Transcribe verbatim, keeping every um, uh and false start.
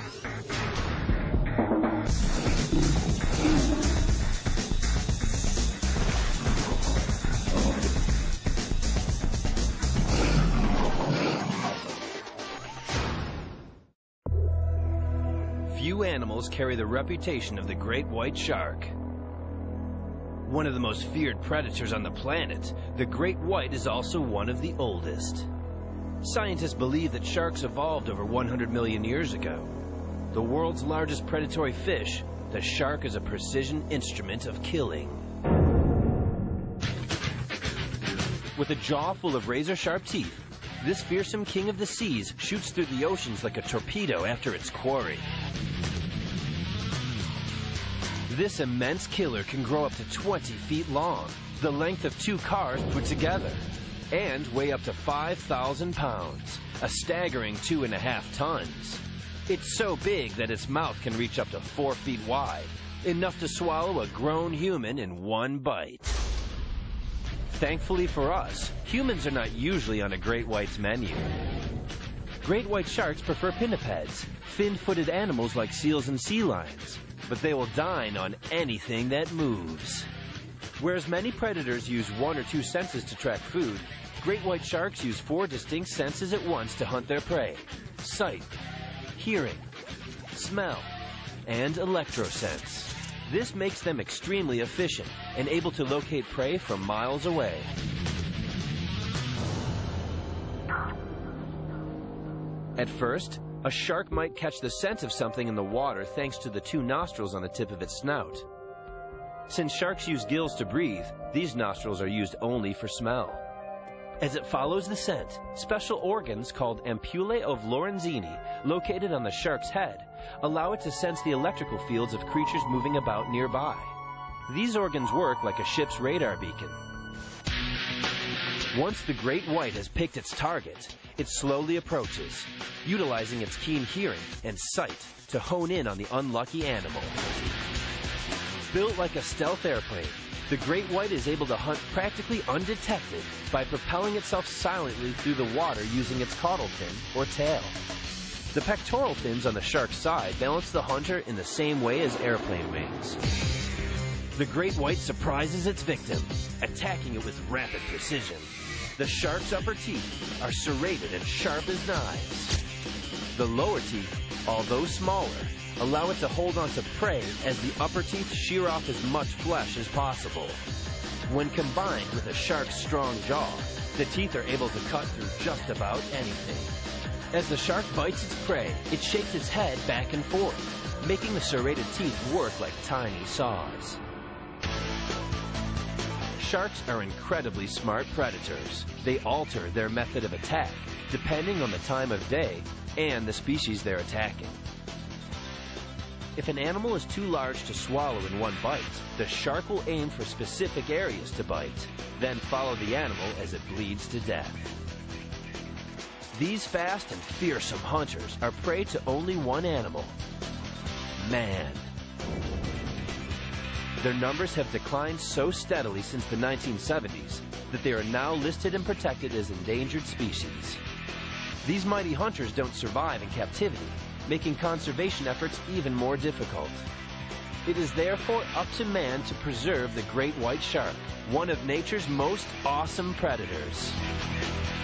Few animals carry the reputation of the great white shark. One of the most feared predators on the planet, the great white is also one of the oldest. Scientists believe that sharks evolved over one hundred million years ago. The world's largest predatory fish, the shark is a precision instrument of killing. With a jaw full of razor-sharp teeth, this fearsome king of the seas shoots through the oceans like a torpedo after its quarry. This immense killer can grow up to twenty feet long, the length of two cars put together, and weigh up to five thousand pounds, a staggering two and a half tons. It's so big that its mouth can reach up to four feet wide, enough to swallow a grown human in one bite. Thankfully for us, humans are not usually on a great white's menu. Great white sharks prefer pinnipeds, fin-footed animals like seals and sea lions, but they will dine on anything that moves. Whereas many predators use one or two senses to track food, great white sharks use four distinct senses at once to hunt their prey: sight, hearing, smell, and electrosense. This makes them extremely efficient and able to locate prey from miles away. At first, a shark might catch the scent of something in the water thanks to the two nostrils on the tip of its snout. Since sharks use gills to breathe, these nostrils are used only for smell. As it follows the scent, special organs called ampullae of Lorenzini, located on the shark's head, allow it to sense the electrical fields of creatures moving about nearby. These organs work like a ship's radar beacon. Once the great white has picked its target, it slowly approaches, utilizing its keen hearing and sight to hone in on the unlucky animal. Built like a stealth airplane, the great white is able to hunt practically undetected by propelling itself silently through the water using its caudal fin or tail. The pectoral fins on the shark's side balance the hunter in the same way as airplane wings. The great white surprises its victim, attacking it with rapid precision. The shark's upper teeth are serrated and sharp as knives. The lower teeth, although smaller, allow it to hold on to prey as the upper teeth shear off as much flesh as possible. When combined with a shark's strong jaw, the teeth are able to cut through just about anything. As the shark bites its prey, it shakes its head back and forth, making the serrated teeth work like tiny saws. Sharks are incredibly smart predators. They alter their method of attack depending on the time of day and the species they're attacking. If an animal is too large to swallow in one bite, the shark will aim for specific areas to bite, then follow the animal as it bleeds to death. These fast and fearsome hunters are prey to only one animal: man. Their numbers have declined so steadily since the nineteen seventies that they are now listed and protected as endangered species. These mighty hunters don't survive in captivity, making conservation efforts even more difficult. It is therefore up to man to preserve the great white shark, one of nature's most awesome predators.